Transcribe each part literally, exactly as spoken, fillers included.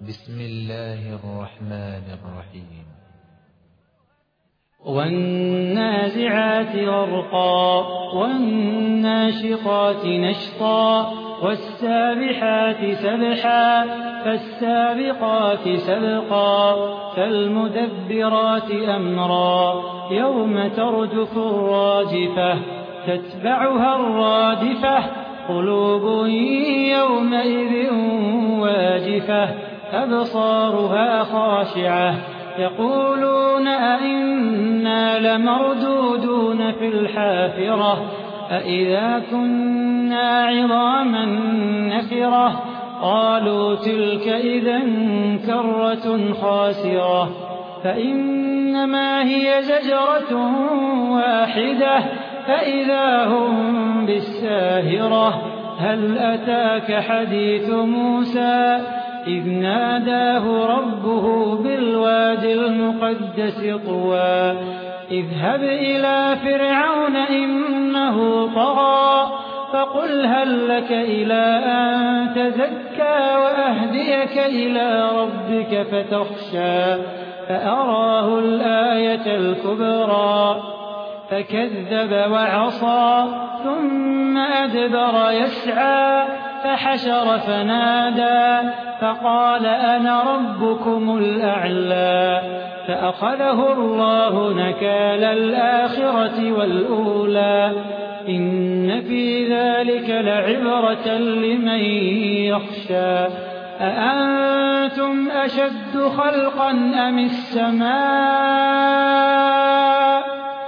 بسم الله الرحمن الرحيم والنازعات غرقا والناشطات نشطا والسابحات سبحا فالسابقات سبقا فالمدبرات أمرا يوم ترجف الراجفة تتبعها الرادفة قلوب يومئذ واجفة أبصارها خاشعة يقولون أئنا لمردودون في الحافرة أئذا كنا عظاما نخرة قالوا تلك إذا كرة خاسرة فإنما هي زجرة واحدة فإذا هم بالساهرة هل أتاك حديث موسى إذ ناداه ربه بالواد المقدس طوى اذهب إلى فرعون إنه طغى فقل هل لك إلى أن تزكى وأهديك إلى ربك فتخشى فأراه الآية الكبرى فكذب وعصى ثم أدبر يسعى فحشر فنادى فقال أنا ربكم الأعلى فأخذه الله نكال الآخرة والأولى إن في ذلك لعبرة لمن يخشى أأنتم أشد خلقا أم السماء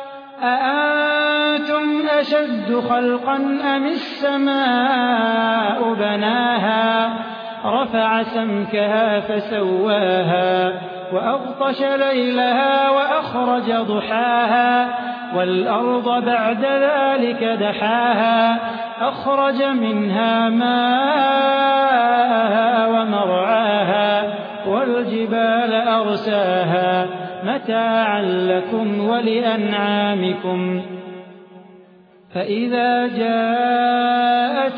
أأنتم أشد خلقا أم السماء بناها رفع سمكها فسواها وأغطش ليلها وأخرج ضحاها والأرض بعد ذلك دحاها أخرج منها ماءها ومرعاها والجبال أرساها متاعا لكم ولأنعامكم فإذا جاءت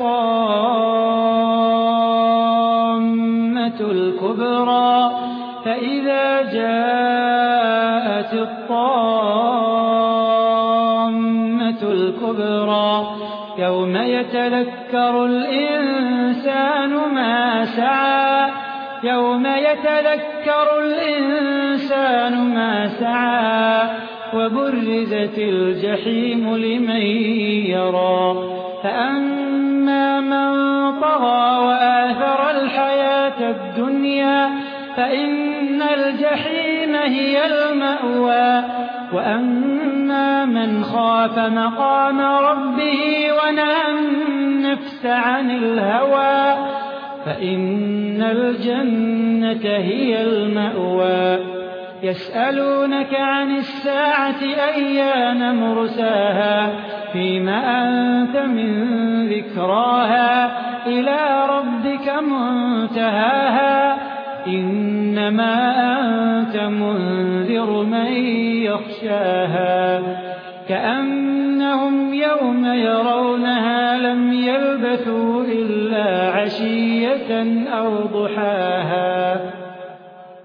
الطامة الكبرى فإذا جاءت الطامة الكبرى يوم يتذكر الإنسان ما سعى يوم يتذكر الإنسان ما سعى وبرزت الجحيم لمن يرى فأما من طغى وآثر الحياة الدنيا فإن الجحيم هي المأوى وأما من خاف مقام ربه ونهى النفس عن الهوى فإن الجنة هي المأوى يسألونك عن الساعة أيان مرساها فيما أنت من ذكراها إلى ربك منتهاها إنما أنت منذر من يخشاها كأنهم يوم يرونها لم يلبثوا إلا عشية أو ضحاها